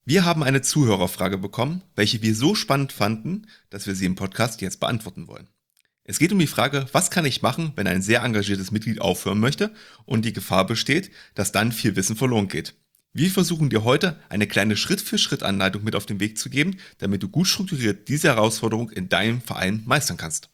Wir haben eine Zuhörerfrage bekommen, welche wir so spannend fanden, dass wir sie im Podcast jetzt beantworten wollen. Es geht um die Frage, was kann ich machen, wenn ein sehr engagiertes Mitglied aufhören möchte und die Gefahr besteht, dass dann viel Wissen verloren geht. Wir versuchen dir heute eine kleine Schritt-für-Schritt-Anleitung mit auf den Weg zu geben, damit du gut strukturiert diese Herausforderung in deinem Verein meistern kannst.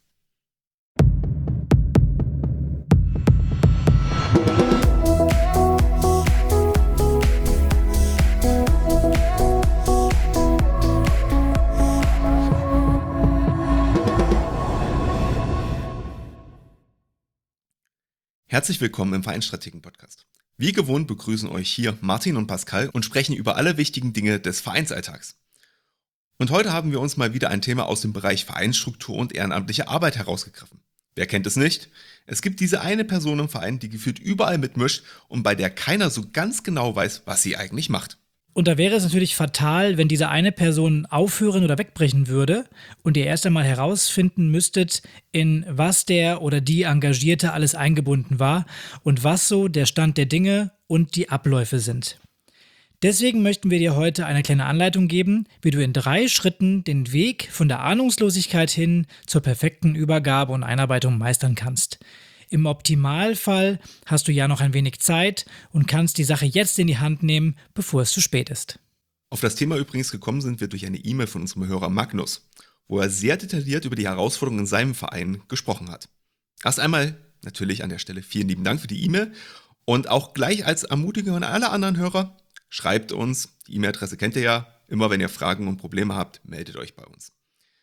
Herzlich willkommen im Vereinsstrategen-Podcast. Wie gewohnt begrüßen euch hier Martin und Pascal und sprechen über alle wichtigen Dinge des Vereinsalltags. Und heute haben wir uns mal wieder ein Thema aus dem Bereich Vereinsstruktur und ehrenamtliche Arbeit herausgegriffen. Wer kennt es nicht? Es gibt diese eine Person im Verein, die gefühlt überall mitmischt und bei der keiner so ganz genau weiß, was sie eigentlich macht. Und da wäre es natürlich fatal, wenn diese eine Person aufhören oder wegbrechen würde und ihr erst einmal herausfinden müsstet, in was der oder die Engagierte alles eingebunden war und was so der Stand der Dinge und die Abläufe sind. Deswegen möchten wir dir heute eine kleine Anleitung geben, wie du in 3 Schritten den Weg von der Ahnungslosigkeit hin zur perfekten Übergabe und Einarbeitung meistern kannst. Im Optimalfall hast du ja noch ein wenig Zeit und kannst die Sache jetzt in die Hand nehmen, bevor es zu spät ist. Auf das Thema übrigens gekommen sind wir durch eine E-Mail von unserem Hörer Magnus, wo er sehr detailliert über die Herausforderungen in seinem Verein gesprochen hat. Erst einmal natürlich an der Stelle vielen lieben Dank für die E-Mail und auch gleich als Ermutigung an alle anderen Hörer, schreibt uns, die E-Mail-Adresse kennt ihr ja, immer wenn ihr Fragen und Probleme habt, meldet euch bei uns.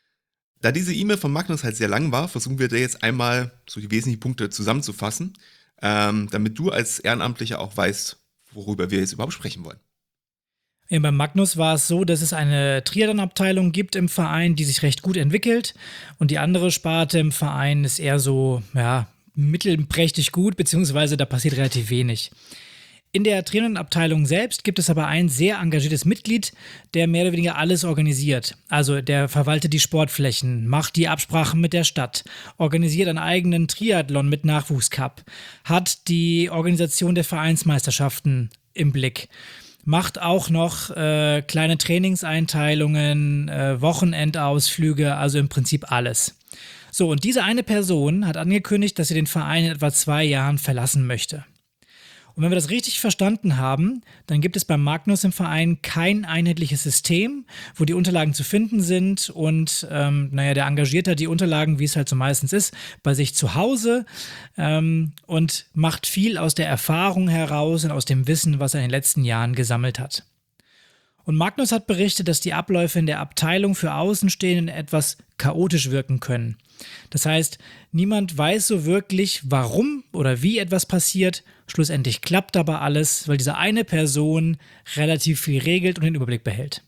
Da diese E-Mail von Magnus halt sehr lang war, versuchen wir da jetzt einmal so die wesentlichen Punkte zusammenzufassen, damit du als Ehrenamtlicher auch weißt, worüber wir jetzt überhaupt sprechen wollen. Ja, bei Magnus war es so, dass es eine Triathlon-Abteilung gibt im Verein, die sich recht gut entwickelt und die andere Sparte im Verein ist eher so, mittelprächtig gut, beziehungsweise da passiert relativ wenig. In der Triathlon-Abteilung selbst gibt es aber ein sehr engagiertes Mitglied, der mehr oder weniger alles organisiert. Also der verwaltet die Sportflächen, macht die Absprachen mit der Stadt, organisiert einen eigenen Triathlon mit Nachwuchscup, hat die Organisation der Vereinsmeisterschaften im Blick, macht auch noch kleine Trainingseinteilungen, Wochenendausflüge, also im Prinzip alles. So, und diese eine Person hat angekündigt, dass sie den Verein in etwa 2 Jahren verlassen möchte. Und wenn wir das richtig verstanden haben, dann gibt es beim Magnus im Verein kein einheitliches System, wo die Unterlagen zu finden sind und der Engagierte hat die Unterlagen, wie es halt so meistens ist, bei sich zu Hause und macht viel aus der Erfahrung heraus und aus dem Wissen, was er in den letzten Jahren gesammelt hat. Und Magnus hat berichtet, dass die Abläufe in der Abteilung für Außenstehende etwas chaotisch wirken können. Das heißt, niemand weiß so wirklich, warum oder wie etwas passiert. Schlussendlich klappt aber alles, weil diese eine Person relativ viel regelt und den Überblick behält.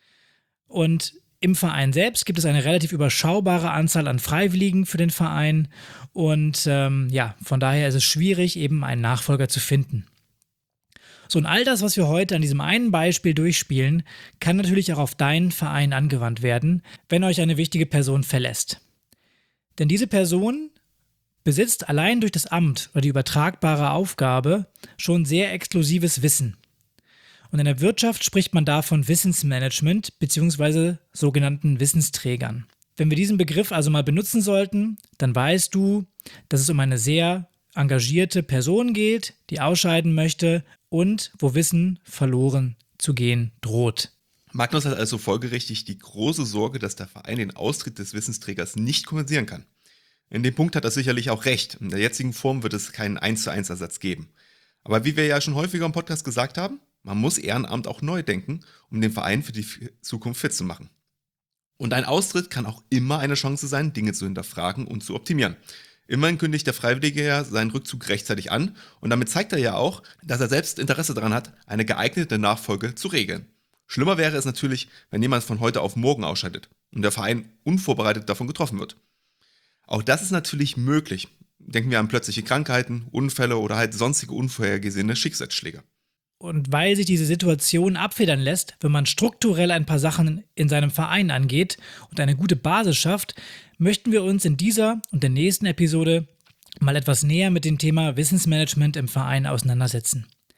Und im Verein selbst gibt es eine relativ überschaubare Anzahl an Freiwilligen für den Verein und von daher ist es schwierig, eben einen Nachfolger zu finden. So, und all das, was wir heute an diesem einen Beispiel durchspielen, kann natürlich auch auf deinen Verein angewandt werden, wenn euch eine wichtige Person verlässt. Denn diese Person besitzt allein durch das Amt oder die übertragbare Aufgabe schon sehr exklusives Wissen. Und in der Wirtschaft spricht man da von Wissensmanagement bzw. sogenannten Wissensträgern. Wenn wir diesen Begriff also mal benutzen sollten, dann weißt du, dass es um eine sehr engagierte Person geht, die ausscheiden möchte und wo Wissen verloren zu gehen droht. Magnus hat also folgerichtig die große Sorge, dass der Verein den Austritt des Wissensträgers nicht kompensieren kann. In dem Punkt hat er sicherlich auch recht. In der jetzigen Form wird es keinen 1:1 Ersatz geben. Aber wie wir ja schon häufiger im Podcast gesagt haben, man muss Ehrenamt auch neu denken, um den Verein für die Zukunft fit zu machen. Und ein Austritt kann auch immer eine Chance sein, Dinge zu hinterfragen und zu optimieren. Immerhin kündigt der Freiwillige ja seinen Rückzug rechtzeitig an und damit zeigt er ja auch, dass er selbst Interesse daran hat, eine geeignete Nachfolge zu regeln. Schlimmer wäre es natürlich, wenn jemand von heute auf morgen ausscheidet und der Verein unvorbereitet davon getroffen wird. Auch das ist natürlich möglich. Denken wir an plötzliche Krankheiten, Unfälle oder halt sonstige unvorhergesehene Schicksalsschläge. Und weil sich diese Situation abfedern lässt, wenn man strukturell ein paar Sachen in seinem Verein angeht und eine gute Basis schafft, möchten wir uns in dieser und der nächsten Episode mal etwas näher mit dem Thema Wissensmanagement im Verein auseinandersetzen.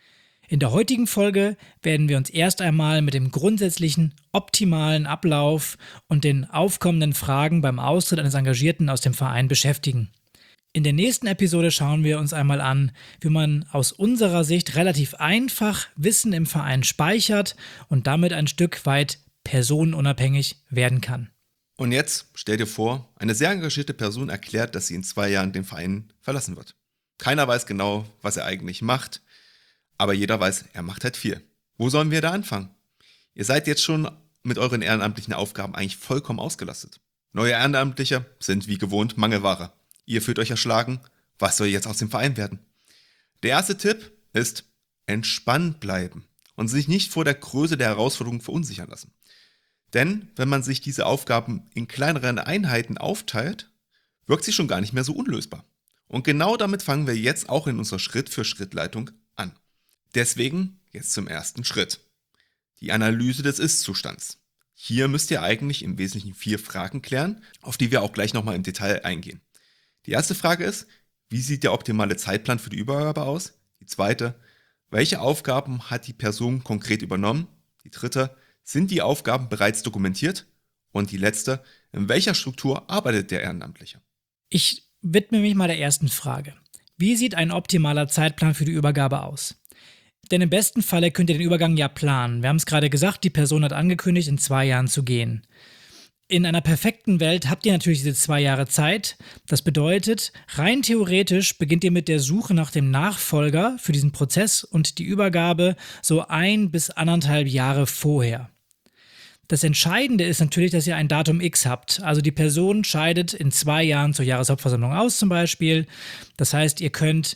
In der heutigen Folge werden wir uns erst einmal mit dem grundsätzlichen optimalen Ablauf und den aufkommenden Fragen beim Austritt eines Engagierten aus dem Verein beschäftigen. In der nächsten Episode schauen wir uns einmal an, wie man aus unserer Sicht relativ einfach Wissen im Verein speichert und damit ein Stück weit personenunabhängig werden kann. Und jetzt stell dir vor, eine sehr engagierte Person erklärt, dass sie in 2 Jahren den Verein verlassen wird. Keiner weiß genau, was er eigentlich macht, aber jeder weiß, er macht halt viel. Wo sollen wir da anfangen? Ihr seid jetzt schon mit euren ehrenamtlichen Aufgaben eigentlich vollkommen ausgelastet. Neue Ehrenamtliche sind wie gewohnt Mangelware. Ihr fühlt euch erschlagen, was soll jetzt aus dem Verein werden? Der erste Tipp ist, entspannt bleiben und sich nicht vor der Größe der Herausforderung verunsichern lassen. Denn wenn man sich diese Aufgaben in kleineren Einheiten aufteilt, wirkt sie schon gar nicht mehr so unlösbar. Und genau damit fangen wir jetzt auch in unserer Schritt-für-Schritt-Leitung an. Deswegen jetzt zum ersten Schritt. Die Analyse des Ist-Zustands. Hier müsst ihr eigentlich im Wesentlichen 4 Fragen klären, auf die wir auch gleich nochmal im Detail eingehen. Die erste Frage ist, wie sieht der optimale Zeitplan für die Übergabe aus? Die zweite, welche Aufgaben hat die Person konkret übernommen? Die dritte, sind die Aufgaben bereits dokumentiert? Und die letzte, in welcher Struktur arbeitet der Ehrenamtliche? Ich widme mich mal der ersten Frage. Wie sieht ein optimaler Zeitplan für die Übergabe aus? Denn im besten Falle könnt ihr den Übergang ja planen. Wir haben es gerade gesagt, die Person hat angekündigt, in 2 Jahren zu gehen. In einer perfekten Welt habt ihr natürlich diese 2 Jahre Zeit. Das bedeutet, rein theoretisch beginnt ihr mit der Suche nach dem Nachfolger für diesen Prozess und die Übergabe so 1 bis 1,5 Jahre vorher. Das Entscheidende ist natürlich, dass ihr ein Datum X habt. Also die Person scheidet in 2 Jahren zur Jahreshauptversammlung aus zum Beispiel. Das heißt, ihr könnt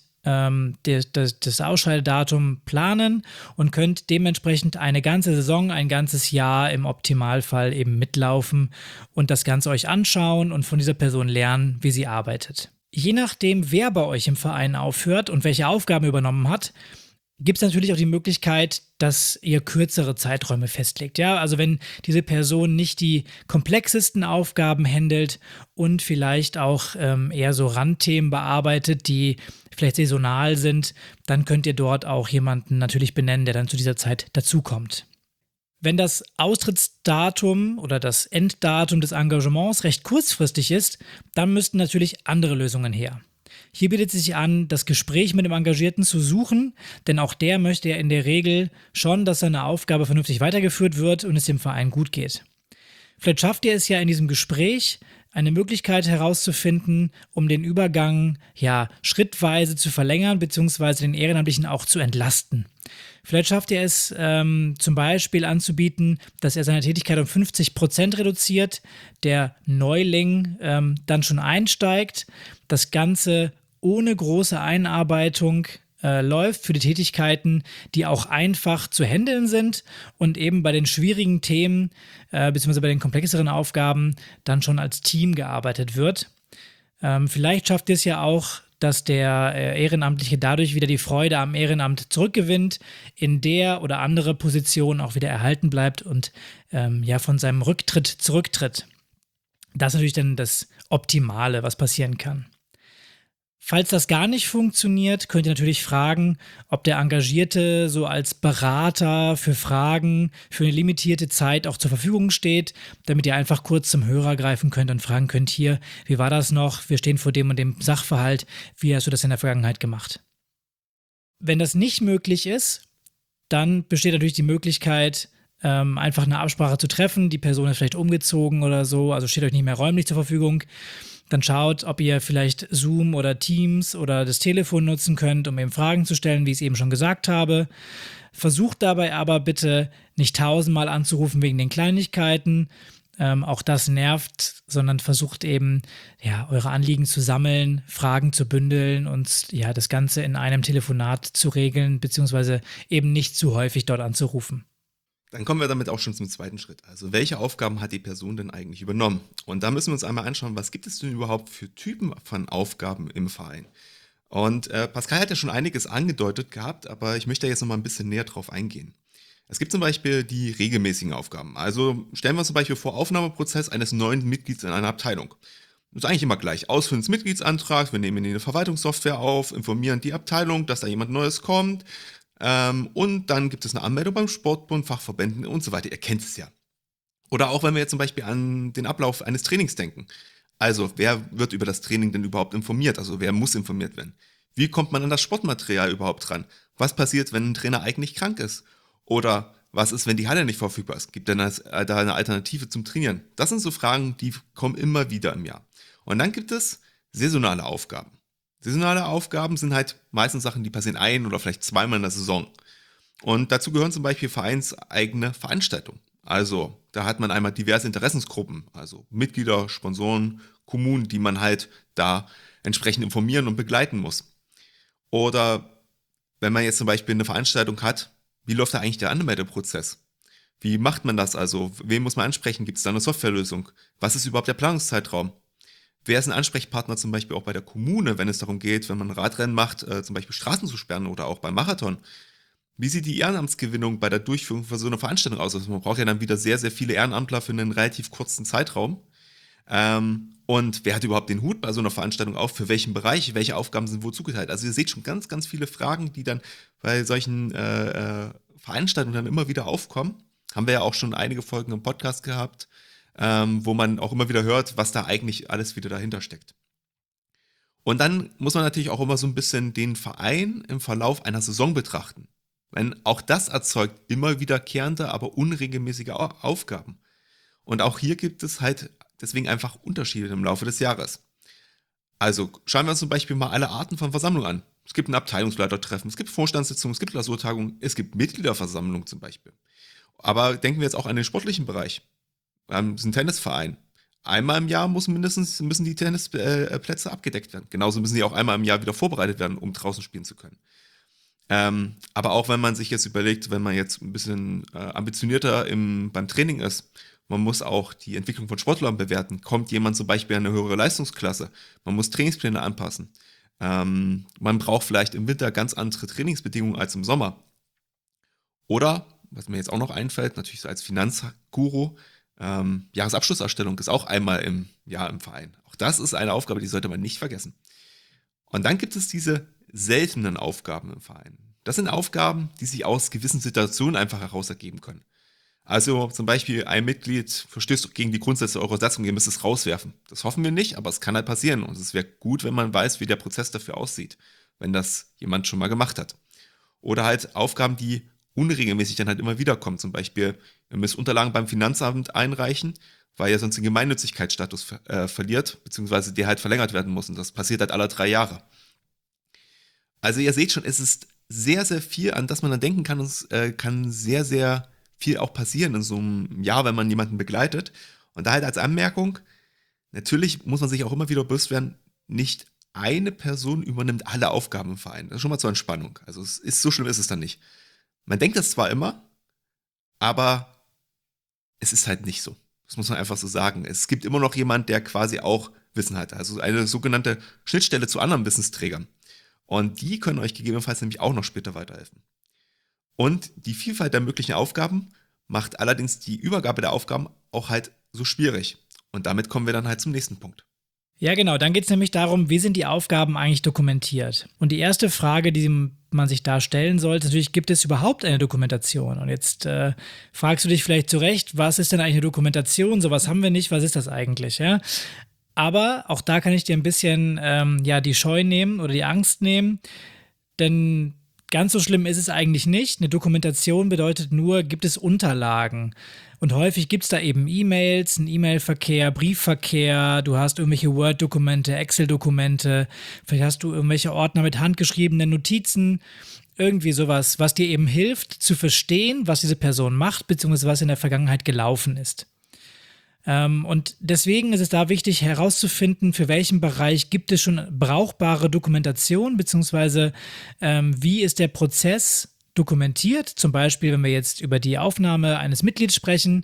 das Ausscheidedatum planen und könnt dementsprechend eine ganze Saison, ein ganzes Jahr im Optimalfall eben mitlaufen und das Ganze euch anschauen und von dieser Person lernen, wie sie arbeitet. Je nachdem, wer bei euch im Verein aufhört und welche Aufgaben übernommen hat, gibt es natürlich auch die Möglichkeit, dass ihr kürzere Zeiträume festlegt. Ja, also wenn diese Person nicht die komplexesten Aufgaben handelt und vielleicht auch eher so Randthemen bearbeitet, die vielleicht saisonal sind, dann könnt ihr dort auch jemanden natürlich benennen, der dann zu dieser Zeit dazukommt. Wenn das Austrittsdatum oder das Enddatum des Engagements recht kurzfristig ist, dann müssten natürlich andere Lösungen her. Hier bietet es sich an, das Gespräch mit dem Engagierten zu suchen, denn auch der möchte ja in der Regel schon, dass seine Aufgabe vernünftig weitergeführt wird und es dem Verein gut geht. Vielleicht schafft ihr es ja in diesem Gespräch, eine Möglichkeit herauszufinden, um den Übergang schrittweise zu verlängern bzw. den Ehrenamtlichen auch zu entlasten. Vielleicht schafft ihr es zum Beispiel anzubieten, dass er seine Tätigkeit um 50% reduziert, der Neuling dann schon einsteigt, das Ganze ohne große Einarbeitung läuft für die Tätigkeiten, die auch einfach zu handeln sind und eben bei den schwierigen Themen bzw. bei den komplexeren Aufgaben dann schon als Team gearbeitet wird. Vielleicht schafft ihr es ja auch, dass der Ehrenamtliche dadurch wieder die Freude am Ehrenamt zurückgewinnt, in der oder andere Position auch wieder erhalten bleibt und von seinem Rücktritt zurücktritt. Das ist natürlich dann das Optimale, was passieren kann. Falls das gar nicht funktioniert, könnt ihr natürlich fragen, ob der Engagierte so als Berater für Fragen für eine limitierte Zeit auch zur Verfügung steht, damit ihr einfach kurz zum Hörer greifen könnt und fragen könnt, hier, wie war das noch? Wir stehen vor dem und dem Sachverhalt, wie hast du das in der Vergangenheit gemacht? Wenn das nicht möglich ist, dann besteht natürlich die Möglichkeit, einfach eine Absprache zu treffen. Die Person ist vielleicht umgezogen oder so, also steht euch nicht mehr räumlich zur Verfügung. Dann schaut, ob ihr vielleicht Zoom oder Teams oder das Telefon nutzen könnt, um eben Fragen zu stellen, wie ich es eben schon gesagt habe. Versucht dabei aber bitte nicht 1000-mal anzurufen wegen den Kleinigkeiten. Auch das nervt, sondern versucht eben, eure Anliegen zu sammeln, Fragen zu bündeln und das Ganze in einem Telefonat zu regeln, beziehungsweise eben nicht zu häufig dort anzurufen. Dann kommen wir damit auch schon zum zweiten Schritt. Also welche Aufgaben hat die Person denn eigentlich übernommen? Und da müssen wir uns einmal anschauen, was gibt es denn überhaupt für Typen von Aufgaben im Verein? Und Pascal hat ja schon einiges angedeutet gehabt, aber ich möchte jetzt noch mal ein bisschen näher drauf eingehen. Es gibt zum Beispiel die regelmäßigen Aufgaben. Also stellen wir uns zum Beispiel vor, Aufnahmeprozess eines neuen Mitglieds in einer Abteilung. Das ist eigentlich immer gleich. Ausfüllen des Mitgliedsantrags, wir nehmen ihn in die Verwaltungssoftware auf, informieren die Abteilung, dass da jemand Neues kommt. Und dann gibt es eine Anmeldung beim Sportbund, Fachverbänden und so weiter. Ihr kennt es ja. Oder auch wenn wir jetzt zum Beispiel an den Ablauf eines Trainings denken. Also, wer wird über das Training denn überhaupt informiert? Also, wer muss informiert werden? Wie kommt man an das Sportmaterial überhaupt ran? Was passiert, wenn ein Trainer eigentlich krank ist? Oder was ist, wenn die Halle nicht verfügbar ist? Gibt denn da eine Alternative zum Trainieren? Das sind so Fragen, die kommen immer wieder im Jahr. Und dann gibt es saisonale Aufgaben. Saisonale Aufgaben sind halt meistens Sachen, die passieren ein- oder vielleicht zweimal in der Saison. Und dazu gehören zum Beispiel vereinseigene Veranstaltungen. Also da hat man einmal diverse Interessensgruppen, also Mitglieder, Sponsoren, Kommunen, die man halt da entsprechend informieren und begleiten muss. Oder wenn man jetzt zum Beispiel eine Veranstaltung hat, wie läuft da eigentlich der Anmeldeprozess? Wie macht man das also? Wen muss man ansprechen? Gibt es da eine Softwarelösung? Was ist überhaupt der Planungszeitraum? Wer ist ein Ansprechpartner zum Beispiel auch bei der Kommune, wenn es darum geht, wenn man ein Radrennen macht, zum Beispiel Straßen zu sperren oder auch beim Marathon? Wie sieht die Ehrenamtsgewinnung bei der Durchführung von so einer Veranstaltung aus? Also man braucht ja dann wieder sehr, sehr viele Ehrenamtler für einen relativ kurzen Zeitraum. Und wer hat überhaupt den Hut bei so einer Veranstaltung auf? Für welchen Bereich? Welche Aufgaben sind wo zugeteilt? Also ihr seht schon ganz, ganz viele Fragen, die dann bei solchen Veranstaltungen dann immer wieder aufkommen. Haben wir ja auch schon einige Folgen im Podcast gehabt, wo man auch immer wieder hört, was da eigentlich alles wieder dahinter steckt. Und dann muss man natürlich auch immer so ein bisschen den Verein im Verlauf einer Saison betrachten. Denn auch das erzeugt immer wiederkehrende, aber unregelmäßige Aufgaben. Und auch hier gibt es halt deswegen einfach Unterschiede im Laufe des Jahres. Also schauen wir uns zum Beispiel mal alle Arten von Versammlungen an. Es gibt ein Abteilungsleitertreffen, es gibt Vorstandssitzungen, es gibt Klausurtagungen, es gibt Mitgliederversammlungen zum Beispiel. Aber denken wir jetzt auch an den sportlichen Bereich. Wir haben einen Tennisverein. Einmal im Jahr müssen die Tennisplätze abgedeckt werden. Genauso müssen die auch einmal im Jahr wieder vorbereitet werden, um draußen spielen zu können. Aber auch wenn man sich jetzt überlegt, wenn man jetzt ein bisschen ambitionierter beim Training ist, man muss auch die Entwicklung von Sportlern bewerten. Kommt jemand zum Beispiel an eine höhere Leistungsklasse? Man muss Trainingspläne anpassen. Man braucht vielleicht im Winter ganz andere Trainingsbedingungen als im Sommer. Oder, was mir jetzt auch noch einfällt, natürlich so als Finanzguru, Jahresabschlusserstellung ist auch einmal im Jahr im Verein. Auch das ist eine Aufgabe, die sollte man nicht vergessen. Und dann gibt es diese seltenen Aufgaben im Verein. Das sind Aufgaben, die sich aus gewissen Situationen einfach heraus ergeben können. Also zum Beispiel ein Mitglied verstößt gegen die Grundsätze eurer Satzung, ihr müsst es rauswerfen. Das hoffen wir nicht, aber es kann halt passieren. Und es wäre gut, wenn man weiß, wie der Prozess dafür aussieht, wenn das jemand schon mal gemacht hat. Oder halt Aufgaben, die unregelmäßig dann halt immer wieder kommen. Zum Beispiel, ihr müsst Unterlagen beim Finanzamt einreichen, weil ihr sonst den Gemeinnützigkeitsstatus verliert, beziehungsweise der halt verlängert werden muss. Und das passiert halt alle 3 Jahre. Also ihr seht schon, es ist sehr, sehr viel, an das man dann denken kann. Und es kann sehr, sehr viel auch passieren in so einem Jahr, wenn man jemanden begleitet. Und da halt als Anmerkung, natürlich muss man sich auch immer wieder bewusst werden, nicht eine Person übernimmt alle Aufgaben im Verein. Das ist schon mal zur Entspannung. Also so schlimm ist es dann nicht. Man denkt das zwar immer, aber es ist halt nicht so. Das muss man einfach so sagen. Es gibt immer noch jemand, der quasi auch Wissen hat. Also eine sogenannte Schnittstelle zu anderen Wissensträgern. Und die können euch gegebenenfalls nämlich auch noch später weiterhelfen. Und die Vielfalt der möglichen Aufgaben macht allerdings die Übergabe der Aufgaben auch halt so schwierig. Und damit kommen wir dann halt zum nächsten Punkt. Ja, genau. Dann geht es nämlich darum, wie sind die Aufgaben eigentlich dokumentiert? Und die erste Frage, die man sich da stellen sollte, natürlich, gibt es überhaupt eine Dokumentation? Und jetzt fragst du dich vielleicht zu Recht, was ist denn eigentlich eine Dokumentation? Sowas haben wir nicht, was ist das eigentlich? Ja? Aber auch da kann ich dir ein bisschen die Scheu nehmen oder die Angst nehmen, denn ganz so schlimm ist es eigentlich nicht. Eine Dokumentation bedeutet nur, gibt es Unterlagen. Und häufig gibt es da eben E-Mails, einen E-Mail-Verkehr, Briefverkehr, du hast irgendwelche Word-Dokumente, Excel-Dokumente, vielleicht hast du irgendwelche Ordner mit handgeschriebenen Notizen, irgendwie sowas, was dir eben hilft zu verstehen, was diese Person macht, beziehungsweise was in der Vergangenheit gelaufen ist. Und deswegen ist es da wichtig herauszufinden, für welchen Bereich gibt es schon brauchbare Dokumentation, beziehungsweise wie ist der Prozess dokumentiert. Zum Beispiel, wenn wir jetzt über die Aufnahme eines Mitglieds sprechen,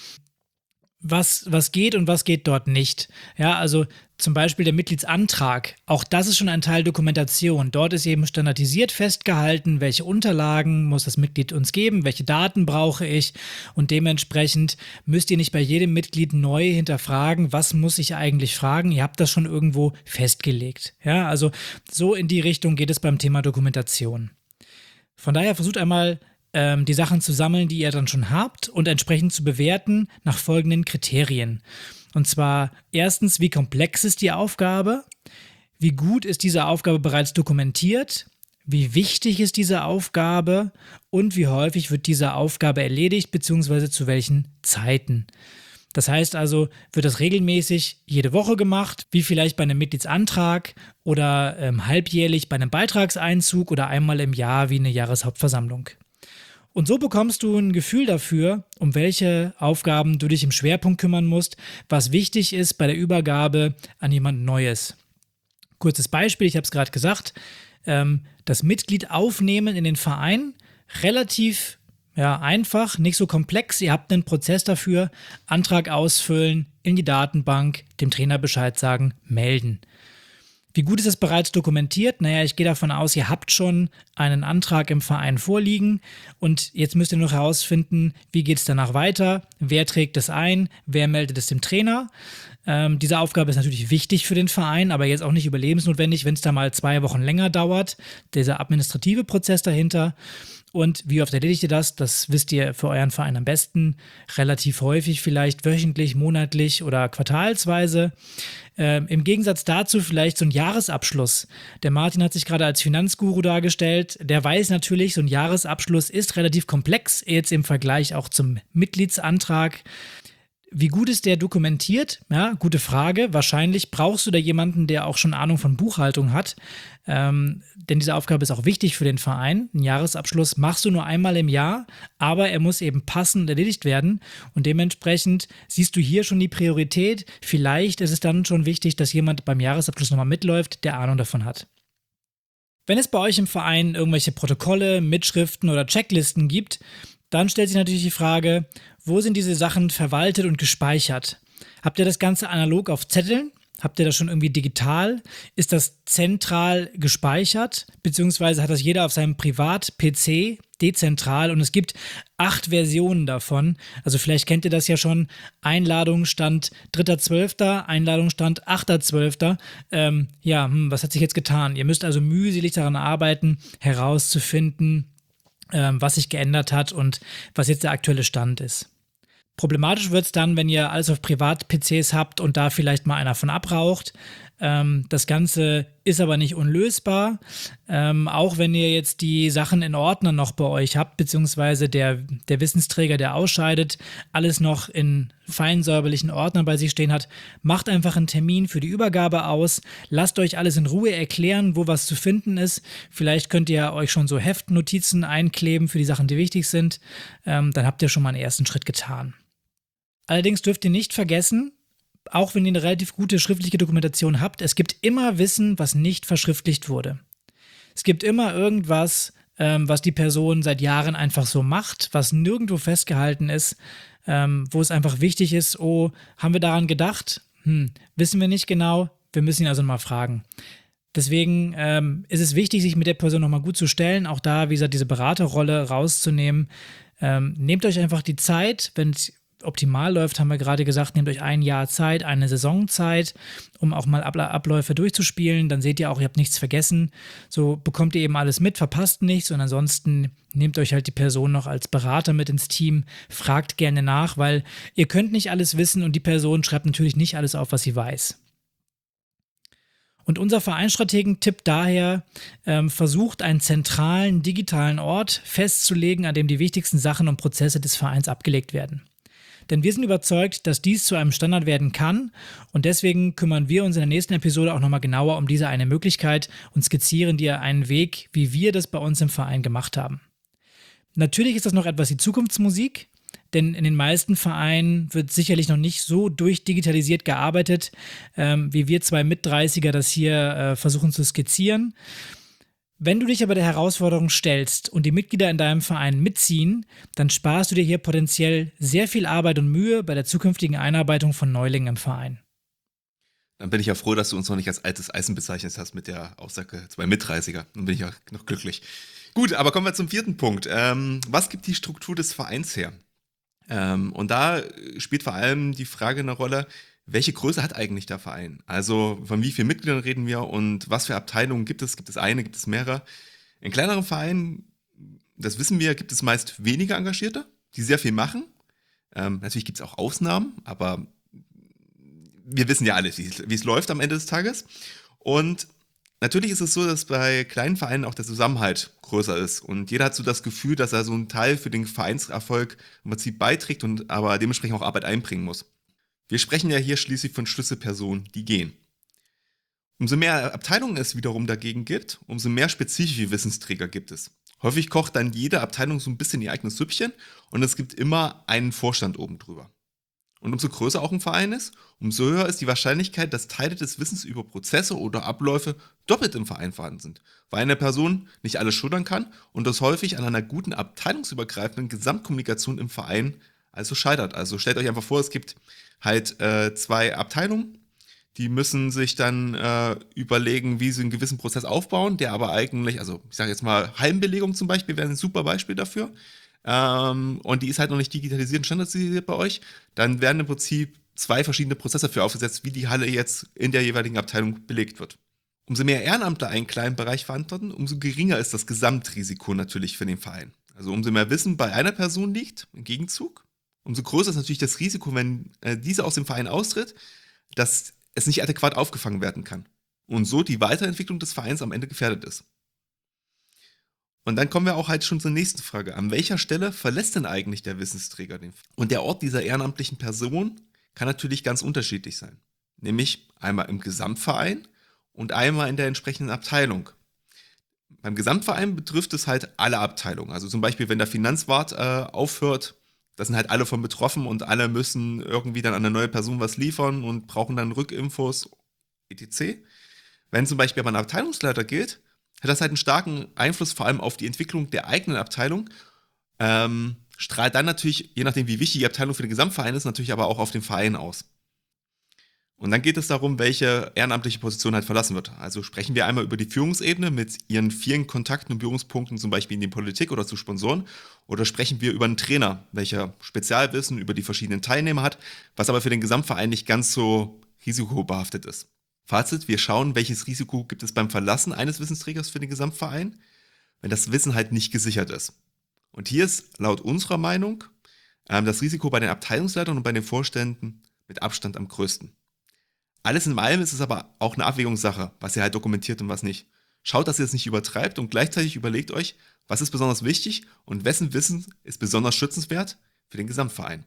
was geht und was geht dort nicht. Ja, also zum Beispiel der Mitgliedsantrag, auch das ist schon ein Teil Dokumentation. Dort ist eben standardisiert festgehalten, welche Unterlagen muss das Mitglied uns geben, welche Daten brauche ich und dementsprechend müsst ihr nicht bei jedem Mitglied neu hinterfragen, was muss ich eigentlich fragen, ihr habt das schon irgendwo festgelegt. Ja, also so in die Richtung geht es beim Thema Dokumentation. Von daher versucht einmal, die Sachen zu sammeln, die ihr dann schon habt und entsprechend zu bewerten nach folgenden Kriterien. Und zwar erstens, wie komplex ist die Aufgabe? Wie gut ist diese Aufgabe bereits dokumentiert? Wie wichtig ist diese Aufgabe? Und wie häufig wird diese Aufgabe erledigt, beziehungsweise zu welchen Zeiten? Das heißt also, wird das regelmäßig jede Woche gemacht, wie vielleicht bei einem Mitgliedsantrag oder halbjährlich bei einem Beitragseinzug oder einmal im Jahr wie eine Jahreshauptversammlung. Und so bekommst du ein Gefühl dafür, um welche Aufgaben du dich im Schwerpunkt kümmern musst, was wichtig ist bei der Übergabe an jemand Neues. Kurzes Beispiel, ich habe es gerade gesagt, das Mitglied aufnehmen in den Verein, relativ einfach, nicht so komplex. Ihr habt einen Prozess dafür, Antrag ausfüllen, in die Datenbank, dem Trainer Bescheid sagen, melden. Wie gut ist es bereits dokumentiert? Naja, ich gehe davon aus, ihr habt schon einen Antrag im Verein vorliegen und jetzt müsst ihr noch herausfinden, wie geht es danach weiter, wer trägt es ein, wer meldet es dem Trainer. Diese Aufgabe ist natürlich wichtig für den Verein, aber jetzt auch nicht überlebensnotwendig, wenn es da mal 2 Wochen länger dauert, dieser administrative Prozess dahinter. Und wie oft erledigt ihr das? Das wisst ihr für euren Verein am besten. Relativ häufig, vielleicht wöchentlich, monatlich oder quartalsweise. Im Gegensatz dazu vielleicht so ein Jahresabschluss. Der Martin hat sich gerade als Finanzguru dargestellt. Der weiß natürlich, so ein Jahresabschluss ist relativ komplex, jetzt im Vergleich auch zum Mitgliedsantrag. Wie gut ist der dokumentiert? Ja, gute Frage. Wahrscheinlich brauchst du da jemanden, der auch schon Ahnung von Buchhaltung hat. Denn diese Aufgabe ist auch wichtig für den Verein. Einen Jahresabschluss machst du nur einmal im Jahr, aber er muss eben passend erledigt werden. Und dementsprechend siehst du hier schon die Priorität. Vielleicht ist es dann schon wichtig, dass jemand beim Jahresabschluss nochmal mitläuft, der Ahnung davon hat. Wenn es bei euch im Verein irgendwelche Protokolle, Mitschriften oder Checklisten gibt, dann stellt sich natürlich die Frage, wo sind diese Sachen verwaltet und gespeichert? Habt ihr das Ganze analog auf Zetteln? Habt ihr das schon irgendwie digital? Ist das zentral gespeichert? Beziehungsweise hat das jeder auf seinem Privat-PC dezentral und es gibt 8 Versionen davon. Also vielleicht kennt ihr das ja schon. Einladung stand 3.12., Einladung stand 8.12. Was hat sich jetzt getan? Ihr müsst also mühselig daran arbeiten, herauszufinden, was sich geändert hat und was jetzt der aktuelle Stand ist. Problematisch wird es dann, wenn ihr alles auf Privat-PCs habt und da vielleicht mal einer von abraucht. Das Ganze ist aber nicht unlösbar. Auch wenn ihr jetzt die Sachen in Ordnern noch bei euch habt, beziehungsweise der Wissensträger, der ausscheidet, alles noch in feinsäuberlichen Ordnern bei sich stehen hat, macht einfach einen Termin für die Übergabe aus. Lasst euch alles in Ruhe erklären, wo was zu finden ist. Vielleicht könnt ihr euch schon so Heftnotizen einkleben für die Sachen, die wichtig sind. Dann habt ihr schon mal einen ersten Schritt getan. Allerdings dürft ihr nicht vergessen, auch wenn ihr eine relativ gute schriftliche Dokumentation habt, es gibt immer Wissen, was nicht verschriftlicht wurde. Es gibt immer irgendwas, was die Person seit Jahren einfach so macht, was nirgendwo festgehalten ist, wo es einfach wichtig ist, haben wir daran gedacht? Wissen wir nicht genau, wir müssen ihn also mal fragen. Deswegen ist es wichtig, sich mit der Person nochmal gut zu stellen, auch da, wie gesagt, diese Beraterrolle rauszunehmen. Nehmt euch einfach die Zeit, wenn es optimal läuft, haben wir gerade gesagt, nehmt euch ein Jahr Zeit, eine Saison Zeit, um auch mal Abläufe durchzuspielen. Dann seht ihr auch, ihr habt nichts vergessen. So bekommt ihr eben alles mit, verpasst nichts und ansonsten nehmt euch halt die Person noch als Berater mit ins Team, fragt gerne nach, weil ihr könnt nicht alles wissen und die Person schreibt natürlich nicht alles auf, was sie weiß. Und unser Vereinsstrategen tippt daher, versucht einen zentralen digitalen Ort festzulegen, an dem die wichtigsten Sachen und Prozesse des Vereins abgelegt werden. Denn wir sind überzeugt, dass dies zu einem Standard werden kann und deswegen kümmern wir uns in der nächsten Episode auch nochmal genauer um diese eine Möglichkeit und skizzieren dir einen Weg, wie wir das bei uns im Verein gemacht haben. Natürlich ist das noch etwas die Zukunftsmusik, denn in den meisten Vereinen wird sicherlich noch nicht so durchdigitalisiert gearbeitet, wie wir 2 Mit-30er das hier versuchen zu skizzieren. Wenn du dich aber der Herausforderung stellst und die Mitglieder in deinem Verein mitziehen, dann sparst du dir hier potenziell sehr viel Arbeit und Mühe bei der zukünftigen Einarbeitung von Neulingen im Verein. Dann bin ich ja froh, dass du uns noch nicht als altes Eisen bezeichnet hast mit der Aussage 2 Mit-30er. Dann bin ich ja noch glücklich. Gut, aber kommen wir zum 4. Punkt. Was gibt die Struktur des Vereins her? Und da spielt vor allem die Frage eine Rolle, welche Größe hat eigentlich der Verein? Also von wie vielen Mitgliedern reden wir und was für Abteilungen gibt es? Gibt es eine, gibt es mehrere? In kleineren Vereinen Das wissen wir, gibt es meist weniger Engagierte, die sehr viel machen. Natürlich gibt es auch Ausnahmen, aber wir wissen ja alle, wie es läuft am Ende des Tages. Und natürlich ist es so, dass bei kleinen Vereinen auch der Zusammenhalt größer ist. Und jeder hat so das Gefühl, dass er so einen Teil für den Vereinserfolg im Prinzip beiträgt und aber dementsprechend auch Arbeit einbringen muss. Wir sprechen ja hier schließlich von Schlüsselpersonen, die gehen. Umso mehr Abteilungen es wiederum dagegen gibt, umso mehr spezifische Wissensträger gibt es. Häufig kocht dann jede Abteilung so ein bisschen ihr eigenes Süppchen und es gibt immer einen Vorstand oben drüber. Und umso größer auch ein Verein ist, umso höher ist die Wahrscheinlichkeit, dass Teile des Wissens über Prozesse oder Abläufe doppelt im Verein vorhanden sind, weil eine Person nicht alles schultern kann und das häufig an einer guten abteilungsübergreifenden Gesamtkommunikation im Verein also scheitert. Also stellt euch einfach vor, es gibt halt 2 Abteilungen, die müssen sich dann überlegen, wie sie einen gewissen Prozess aufbauen, der aber eigentlich, also ich sage jetzt mal Hallenbelegung zum Beispiel, wäre ein super Beispiel dafür. Und die ist halt noch nicht digitalisiert und standardisiert bei euch. Dann werden im Prinzip 2 verschiedene Prozesse dafür aufgesetzt, wie die Halle jetzt in der jeweiligen Abteilung belegt wird. Umso mehr Ehrenamtler einen kleinen Bereich verantworten, umso geringer ist das Gesamtrisiko natürlich für den Verein. Also umso mehr Wissen bei einer Person liegt, im Gegenzug, umso größer ist natürlich das Risiko, wenn diese aus dem Verein austritt, dass es nicht adäquat aufgefangen werden kann. Und so die Weiterentwicklung des Vereins am Ende gefährdet ist. Und dann kommen wir auch halt schon zur nächsten Frage. An welcher Stelle verlässt denn eigentlich der Wissensträger den Verein? Und der Ort dieser ehrenamtlichen Person kann natürlich ganz unterschiedlich sein. Nämlich einmal im Gesamtverein und einmal in der entsprechenden Abteilung. Beim Gesamtverein betrifft es halt alle Abteilungen. Also zum Beispiel, wenn der Finanzwart aufhört, da sind halt alle von betroffen und alle müssen irgendwie dann an eine neue Person was liefern und brauchen dann Rückinfos, etc. Wenn zum Beispiel aber ein Abteilungsleiter geht, hat das halt einen starken Einfluss vor allem auf die Entwicklung der eigenen Abteilung, strahlt dann natürlich, je nachdem wie wichtig die Abteilung für den Gesamtverein ist, natürlich aber auch auf den Verein aus. Und dann geht es darum, welche ehrenamtliche Position halt verlassen wird. Also sprechen wir einmal über die Führungsebene mit ihren vielen Kontakten und Berührungspunkten, zum Beispiel in die Politik oder zu Sponsoren, oder sprechen wir über einen Trainer, welcher Spezialwissen über die verschiedenen Teilnehmer hat, was aber für den Gesamtverein nicht ganz so risikobehaftet ist. Fazit, wir schauen, welches Risiko gibt es beim Verlassen eines Wissensträgers für den Gesamtverein, wenn das Wissen halt nicht gesichert ist. Und hier ist laut unserer Meinung das Risiko bei den Abteilungsleitern und bei den Vorständen mit Abstand am größten. Alles in allem ist es aber auch eine Abwägungssache, was ihr halt dokumentiert und was nicht. Schaut, dass ihr es nicht übertreibt und gleichzeitig überlegt euch, was ist besonders wichtig und wessen Wissen ist besonders schützenswert für den Gesamtverein.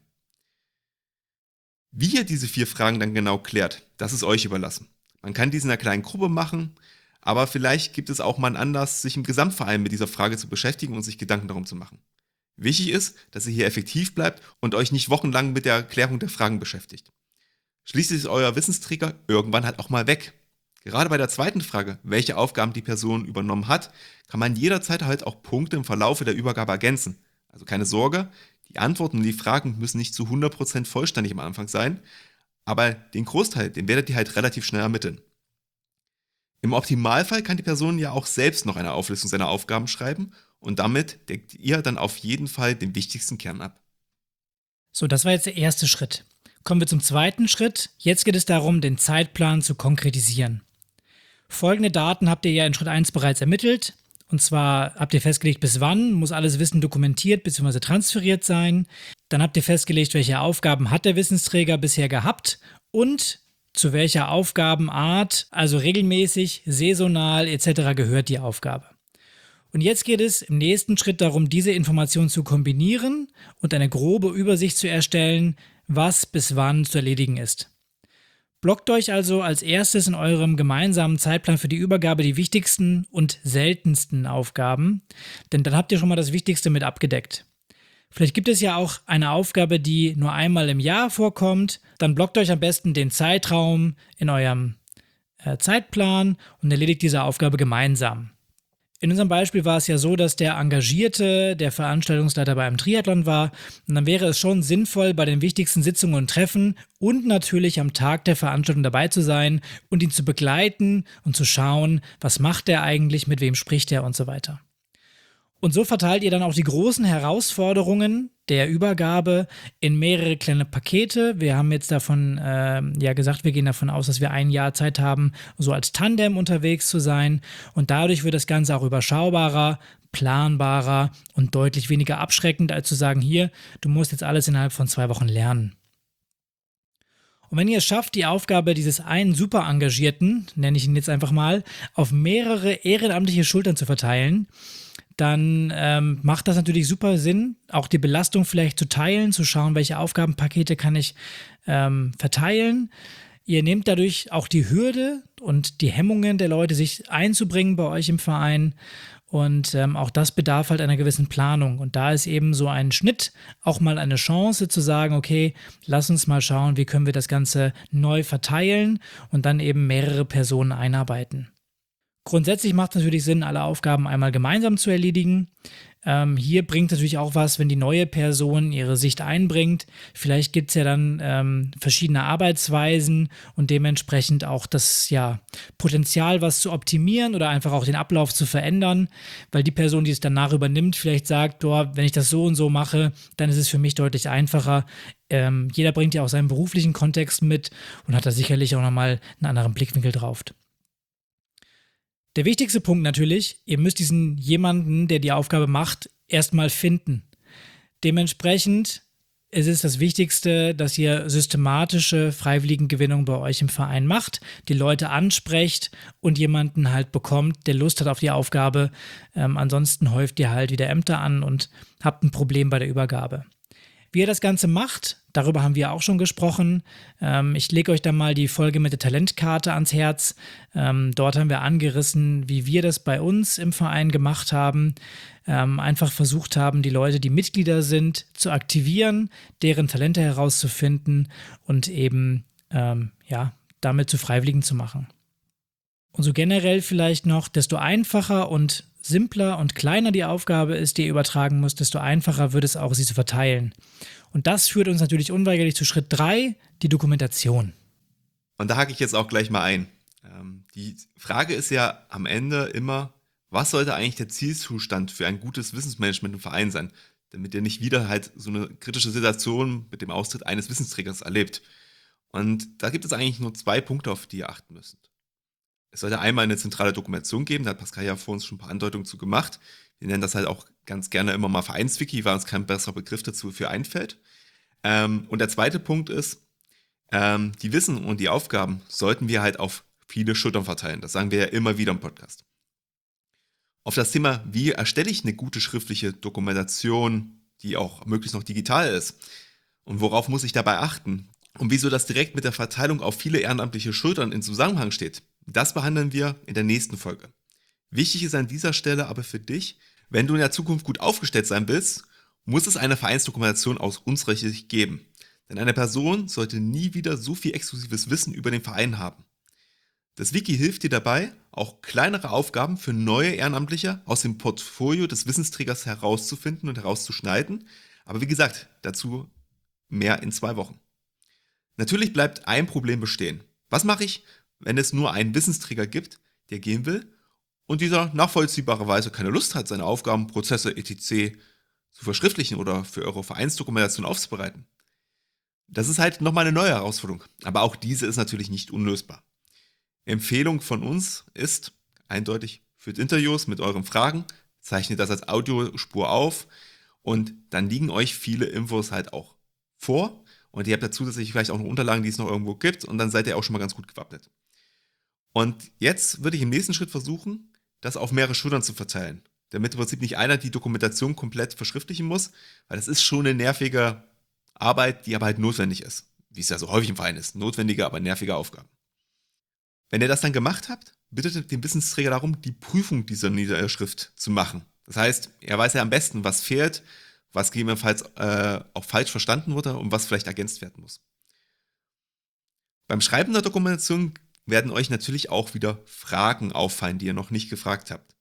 Wie ihr diese 4 Fragen dann genau klärt, das ist euch überlassen. Man kann dies in einer kleinen Gruppe machen, aber vielleicht gibt es auch mal einen Anlass, sich im Gesamtverein mit dieser Frage zu beschäftigen und sich Gedanken darum zu machen. Wichtig ist, dass ihr hier effektiv bleibt und euch nicht wochenlang mit der Klärung der Fragen beschäftigt. Schließlich ist euer Wissensträger irgendwann halt auch mal weg. Gerade bei der zweiten Frage, welche Aufgaben die Person übernommen hat, kann man jederzeit halt auch Punkte im Verlaufe der Übergabe ergänzen. Also keine Sorge, die Antworten und die Fragen müssen nicht zu 100% vollständig am Anfang sein, aber den Großteil, den werdet ihr halt relativ schnell ermitteln. Im Optimalfall kann die Person ja auch selbst noch eine Auflistung seiner Aufgaben schreiben und damit deckt ihr dann auf jeden Fall den wichtigsten Kern ab. So, das war jetzt der erste Schritt. Kommen wir zum zweiten Schritt. Jetzt geht es darum, den Zeitplan zu konkretisieren. Folgende Daten habt ihr ja in Schritt 1 bereits ermittelt. Und zwar habt ihr festgelegt, bis wann muss alles Wissen dokumentiert bzw. transferiert sein. Dann habt ihr festgelegt, welche Aufgaben hat der Wissensträger bisher gehabt und zu welcher Aufgabenart, also regelmäßig, saisonal etc. gehört die Aufgabe. Und jetzt geht es im nächsten Schritt darum, diese Informationen zu kombinieren und eine grobe Übersicht zu erstellen, was bis wann zu erledigen ist. Blockt euch also als erstes in eurem gemeinsamen Zeitplan für die Übergabe die wichtigsten und seltensten Aufgaben, denn dann habt ihr schon mal das Wichtigste mit abgedeckt. Vielleicht gibt es ja auch eine Aufgabe, die nur einmal im Jahr vorkommt, dann blockt euch am besten den Zeitraum in eurem Zeitplan und erledigt diese Aufgabe gemeinsam. In unserem Beispiel war es ja so, dass der Engagierte der Veranstaltungsleiter bei einem Triathlon war und dann wäre es schon sinnvoll, bei den wichtigsten Sitzungen und Treffen und natürlich am Tag der Veranstaltung dabei zu sein und ihn zu begleiten und zu schauen, was macht er eigentlich, mit wem spricht er und so weiter. Und so verteilt ihr dann auch die großen Herausforderungen der Übergabe in mehrere kleine Pakete. Wir haben jetzt davon gesagt, wir gehen davon aus, dass wir ein Jahr Zeit haben, so als Tandem unterwegs zu sein. Und dadurch wird das Ganze auch überschaubarer, planbarer und deutlich weniger abschreckend, als zu sagen, hier, du musst jetzt alles innerhalb von 2 Wochen lernen. Und wenn ihr es schafft, die Aufgabe dieses einen super Engagierten, nenne ich ihn jetzt einfach mal, auf mehrere ehrenamtliche Schultern zu verteilen, dann macht das natürlich super Sinn, auch die Belastung vielleicht zu teilen, zu schauen, welche Aufgabenpakete kann ich verteilen. Ihr nehmt dadurch auch die Hürde und die Hemmungen der Leute, sich einzubringen bei euch im Verein. Und auch das bedarf halt einer gewissen Planung. Und da ist eben so ein Schnitt auch mal eine Chance zu sagen, okay, lass uns mal schauen, wie können wir das Ganze neu verteilen und dann eben mehrere Personen einarbeiten. Grundsätzlich macht es natürlich Sinn, alle Aufgaben einmal gemeinsam zu erledigen. Hier bringt es natürlich auch was, wenn die neue Person ihre Sicht einbringt. Vielleicht gibt es ja dann verschiedene Arbeitsweisen und dementsprechend auch das Potenzial, was zu optimieren oder einfach auch den Ablauf zu verändern, weil die Person, die es danach übernimmt, vielleicht sagt, wenn ich das so und so mache, dann ist es für mich deutlich einfacher. Jeder bringt ja auch seinen beruflichen Kontext mit und hat da sicherlich auch nochmal einen anderen Blickwinkel drauf. Der wichtigste Punkt natürlich, ihr müsst diesen jemanden, der die Aufgabe macht, erstmal finden. Dementsprechend ist es das Wichtigste, dass ihr systematische Freiwilligengewinnung bei euch im Verein macht, die Leute ansprecht und jemanden halt bekommt, der Lust hat auf die Aufgabe. Ansonsten häuft ihr halt wieder Ämter an und habt ein Problem bei der Übergabe. Wie ihr das Ganze macht, darüber haben wir auch schon gesprochen. Ich lege euch da mal die Folge mit der Talentkarte ans Herz. Dort haben wir angerissen, wie wir das bei uns im Verein gemacht haben. Einfach versucht haben, die Leute, die Mitglieder sind, zu aktivieren, deren Talente herauszufinden und eben damit zu Freiwilligen zu machen. Und so generell vielleicht noch, desto einfacher und simpler und kleiner die Aufgabe ist, die ihr übertragen müsst, desto einfacher wird es auch, sie zu verteilen. Und das führt uns natürlich unweigerlich zu Schritt 3, die Dokumentation. Und da hake ich jetzt auch gleich mal ein. Die Frage ist ja am Ende immer, was sollte eigentlich der Zielzustand für ein gutes Wissensmanagement im Verein sein, damit ihr nicht wieder halt so eine kritische Situation mit dem Austritt eines Wissensträgers erlebt. Und da gibt es eigentlich nur 2 Punkte, auf die ihr achten müsst. Es sollte einmal eine zentrale Dokumentation geben, da hat Pascal ja vor uns schon ein paar Andeutungen zu gemacht. Wir nennen das halt auch ganz gerne immer mal Vereinswiki, weil uns kein besserer Begriff dazu für einfällt. Und der zweite Punkt ist, die Wissen und die Aufgaben sollten wir halt auf viele Schultern verteilen. Das sagen wir ja immer wieder im Podcast. Auf das Thema, wie erstelle ich eine gute schriftliche Dokumentation, die auch möglichst noch digital ist und worauf muss ich dabei achten und wieso das direkt mit der Verteilung auf viele ehrenamtliche Schultern in Zusammenhang steht, das behandeln wir in der nächsten Folge. Wichtig ist an dieser Stelle aber für dich, wenn du in der Zukunft gut aufgestellt sein willst, muss es eine Vereinsdokumentation aus unserer Sicht geben. Denn eine Person sollte nie wieder so viel exklusives Wissen über den Verein haben. Das Wiki hilft dir dabei, auch kleinere Aufgaben für neue Ehrenamtliche aus dem Portfolio des Wissensträgers herauszufinden und herauszuschneiden. Aber wie gesagt, dazu mehr in 2 Wochen. Natürlich bleibt ein Problem bestehen. Was mache ich, wenn es nur einen Wissensträger gibt, der gehen will und dieser nachvollziehbarerweise keine Lust hat, seine Aufgaben, Prozesse etc. zu verschriftlichen oder für eure Vereinsdokumentation aufzubereiten? Das ist halt nochmal eine neue Herausforderung, aber auch diese ist natürlich nicht unlösbar. Empfehlung von uns ist eindeutig, führt Interviews mit euren Fragen, zeichnet das als Audiospur auf und dann liegen euch viele Infos halt auch vor und ihr habt da zusätzlich vielleicht auch noch Unterlagen, die es noch irgendwo gibt und dann seid ihr auch schon mal ganz gut gewappnet. Und jetzt würde ich im nächsten Schritt versuchen, das auf mehrere Schultern zu verteilen, damit im Prinzip nicht einer die Dokumentation komplett verschriftlichen muss, weil das ist schon eine nervige Arbeit, die aber halt notwendig ist, wie es ja so häufig im Verein ist, notwendige, aber nervige Aufgaben. Wenn ihr das dann gemacht habt, bittet den Wissensträger darum, die Prüfung dieser Niederschrift zu machen. Das heißt, er weiß ja am besten, was fehlt, was gegebenenfalls auch falsch verstanden wurde und was vielleicht ergänzt werden muss. Beim Schreiben der Dokumentation werden euch natürlich auch wieder Fragen auffallen, die ihr noch nicht gefragt habt.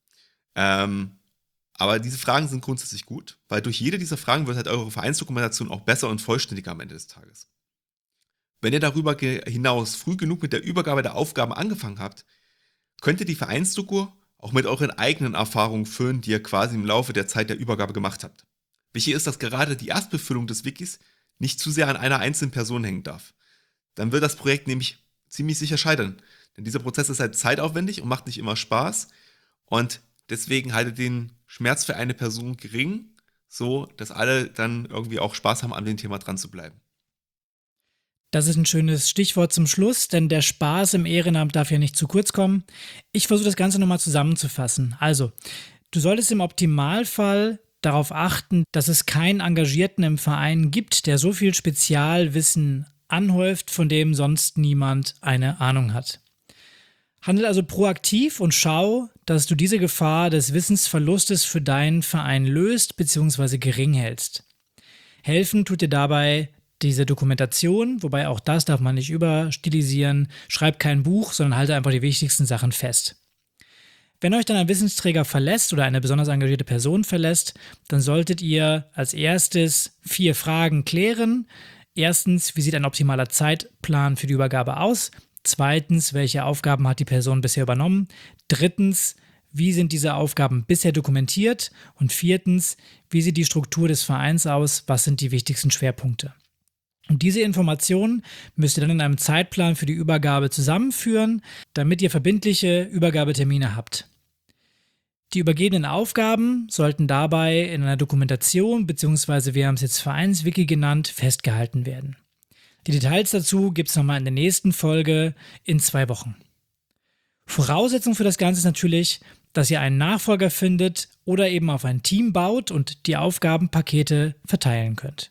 Aber diese Fragen sind grundsätzlich gut, weil durch jede dieser Fragen wird halt eure Vereinsdokumentation auch besser und vollständiger am Ende des Tages. Wenn ihr darüber hinaus früh genug mit der Übergabe der Aufgaben angefangen habt, könnt ihr die Vereinsdoku auch mit euren eigenen Erfahrungen füllen, die ihr quasi im Laufe der Zeit der Übergabe gemacht habt. Wichtig ist, dass gerade die Erstbefüllung des Wikis nicht zu sehr an einer einzelnen Person hängen darf. Dann wird das Projekt nämlich ziemlich sicher scheitern. Denn dieser Prozess ist halt zeitaufwendig und macht nicht immer Spaß. Und deswegen haltet den Schmerz für eine Person gering, so dass alle dann irgendwie auch Spaß haben, an dem Thema dran zu bleiben. Das ist ein schönes Stichwort zum Schluss, denn der Spaß im Ehrenamt darf ja nicht zu kurz kommen. Ich versuche das Ganze nochmal zusammenzufassen. Also, du solltest im Optimalfall darauf achten, dass es keinen Engagierten im Verein gibt, der so viel Spezialwissen anhäuft, von dem sonst niemand eine Ahnung hat. Handel also proaktiv und schau, dass du diese Gefahr des Wissensverlustes für deinen Verein löst bzw. gering hältst. Helfen tut dir dabei diese Dokumentation, wobei auch das darf man nicht überstilisieren. Schreib kein Buch, sondern halte einfach die wichtigsten Sachen fest. Wenn euch dann ein Wissensträger verlässt oder eine besonders engagierte Person verlässt, dann solltet ihr als erstes 4 Fragen klären. Erstens, wie sieht ein optimaler Zeitplan für die Übergabe aus? Zweitens, welche Aufgaben hat die Person bisher übernommen? Drittens, wie sind diese Aufgaben bisher dokumentiert? Und viertens, wie sieht die Struktur des Vereins aus? Was sind die wichtigsten Schwerpunkte? Und diese Informationen müsst ihr dann in einem Zeitplan für die Übergabe zusammenführen, damit ihr verbindliche Übergabetermine habt. Die übergebenen Aufgaben sollten dabei in einer Dokumentation bzw. wir haben es jetzt Vereinswiki genannt, festgehalten werden. Die Details dazu gibt es nochmal in der nächsten Folge in 2 Wochen. Voraussetzung für das Ganze ist natürlich, dass ihr einen Nachfolger findet oder eben auf ein Team baut und die Aufgabenpakete verteilen könnt.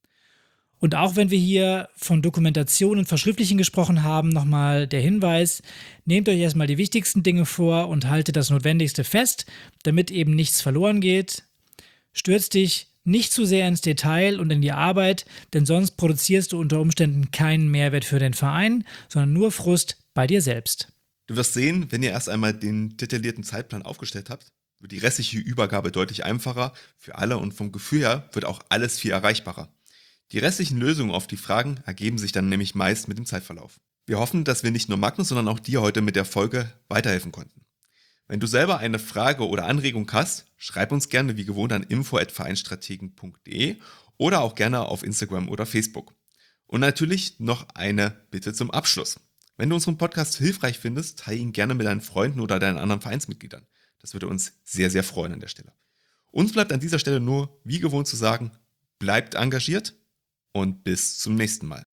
Und auch wenn wir hier von Dokumentation und Verschriftlichen gesprochen haben, nochmal der Hinweis, nehmt euch erstmal die wichtigsten Dinge vor und haltet das Notwendigste fest, damit eben nichts verloren geht. Stürzt dich nicht zu sehr ins Detail und in die Arbeit, denn sonst produzierst du unter Umständen keinen Mehrwert für den Verein, sondern nur Frust bei dir selbst. Du wirst sehen, wenn ihr erst einmal den detaillierten Zeitplan aufgestellt habt, wird die restliche Übergabe deutlich einfacher für alle und vom Gefühl her wird auch alles viel erreichbarer. Die restlichen Lösungen auf die Fragen ergeben sich dann nämlich meist mit dem Zeitverlauf. Wir hoffen, dass wir nicht nur Magnus, sondern auch dir heute mit der Folge weiterhelfen konnten. Wenn du selber eine Frage oder Anregung hast, schreib uns gerne wie gewohnt an info@vereinstrategen.de oder auch gerne auf Instagram oder Facebook. Und natürlich noch eine Bitte zum Abschluss. Wenn du unseren Podcast hilfreich findest, teile ihn gerne mit deinen Freunden oder deinen anderen Vereinsmitgliedern. Das würde uns sehr, sehr freuen an der Stelle. Uns bleibt an dieser Stelle nur, wie gewohnt zu sagen, bleibt engagiert und bis zum nächsten Mal.